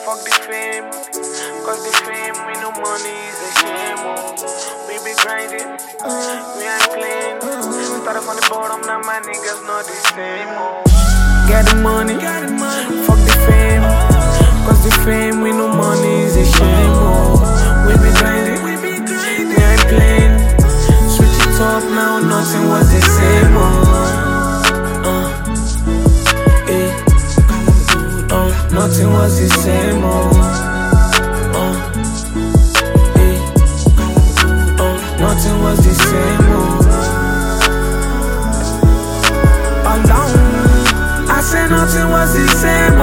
fuck the fame. Cause the fame, we no money is a shame, oh. We be grinding, we ain't playing. Started from the bottom, now my niggas not the same, oh. Get the money, fuck the fame. Cause the fame, we no money is a shame, oh. We be grinding, we ain't playing. Switch it up now, nothing was the same, oh. Nothing was the same, nothing was the same, alone. I said nothing was the same,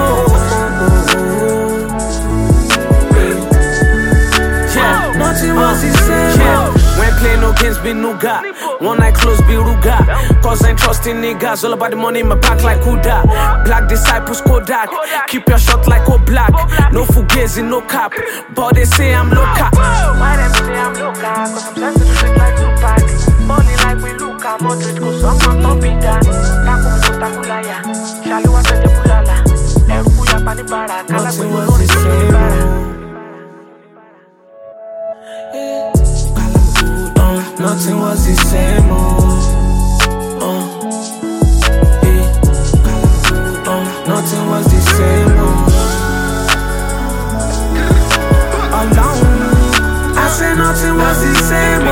yeah, nothing was the same, yeah. We ain't playing no games, be nougat. One night close, be ruga. Cause I ain't trusting niggas. All about the money in my back like Huda. Black disciples, Kodak. Keep your shot like black. No fugazi, no cap. But they say I'm loca. Why them say I'm loca? Cause I'm sent to the street like Tupac. Money like we look at Madrid. Cause I'm not top it down. Taku takulaya. Shaluwa sete bulala. Everuya panibara. Kala we no the same. Nothing was the same, nothing was the same, alone. I said nothing was the same,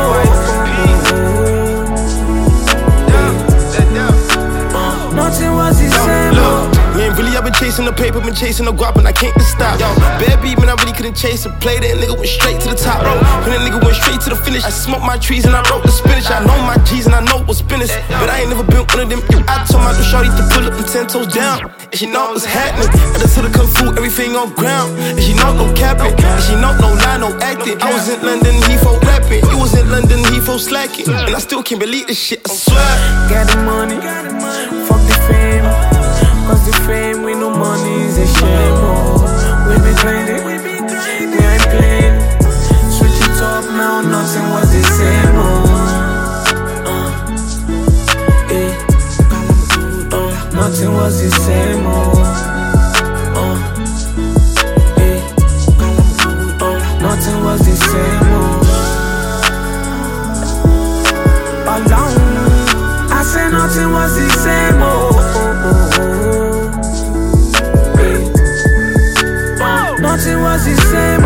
nothing was the same. Man, really, I've been chasing the paper, been chasing the guap, and I can't just stop. Yo, bad beat, man, I really couldn't chase it. Played it, and nigga went straight to the top, bro. When that nigga went straight to the finish, I smoked my trees and I wrote the spinach. I know my G's and I know what's business, but I ain't never been one of them. I told my little shorty to pull up and 10 toes down, and she know what's happening. I just told her kung fu, everything on ground, and she know no capping, and she know no lie, no acting. I was in London, Heathrow rapping. You was in London, Heathrow slacking, and I still can't believe this shit. I swear. Got the money, fuck the fame. Cause the fame, we no money is a shame, oh. We be grinding, we ain't playing. Switch it up now, nothing was the same, nothing was the same, nothing was the same, alone. I said nothing was the same, nothing was the same,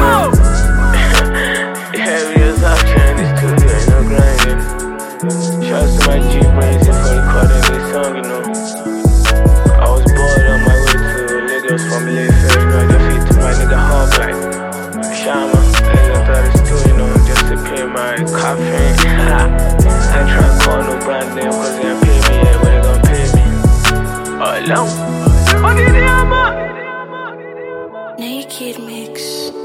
yeah, we was out here in the studio, you know, grinding. Shouts to my G-Brains for recording this song, you know. I was bored on my way to Lagos from Mayfair, you know, I just hit my nigga hard like Shama, and I thought it's too, you know, just to pay my caffeine. I ain't trying to call no brand name, cause they ain't pay me yet, but they gon' pay me. Alone. Naked Mix.